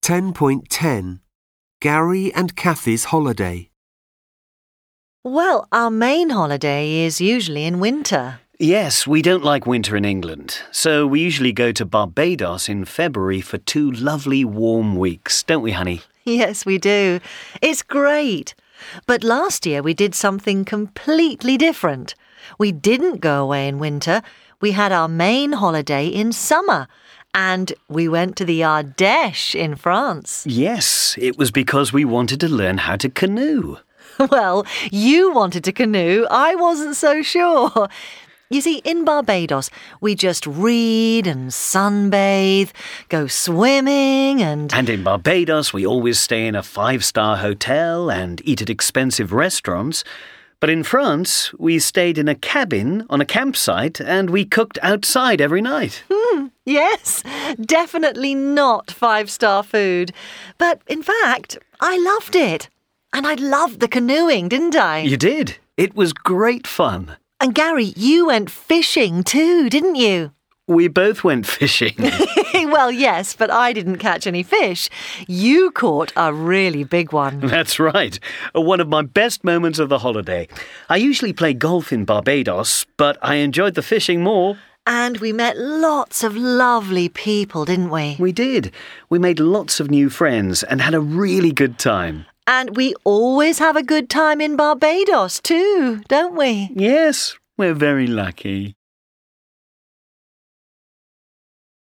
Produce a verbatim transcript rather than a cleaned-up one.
ten point ten. Gary and Kathy's holiday. Well, our main holiday is usually in winter. Yes, we don't like winter in England, so we usually go to Barbados in February for two lovely warm weeks, don't we, honey? Yes, we do. It's great. But last year we did something completely different. We didn't go away in winter. We had our main holiday in summer. And we went to the Ardèche in France. Yes, it was because we wanted to learn how to canoe. Well, you wanted to canoe. I wasn't so sure. You see, in Barbados, we just read and sunbathe, go swimming and... And in Barbados, we always stay in a five-star hotel and eat at expensive restaurants. But in France, we stayed in a cabin on a campsite and we cooked outside every night. Hmm, yes, definitely not five-star food. But in fact, I loved it. And I loved the canoeing, didn't I? You did. It was great fun. And Gary, you went fishing too, didn't you? We both went fishing. Well, yes, but I didn't catch any fish. You caught a really big one. That's right. One of my best moments of the holiday. I usually play golf in Barbados, but I enjoyed the fishing more. And we met lots of lovely people, didn't we? We did. We made lots of new friends and had a really good time. And we always have a good time in Barbados too, don't we? Yes, we're very lucky.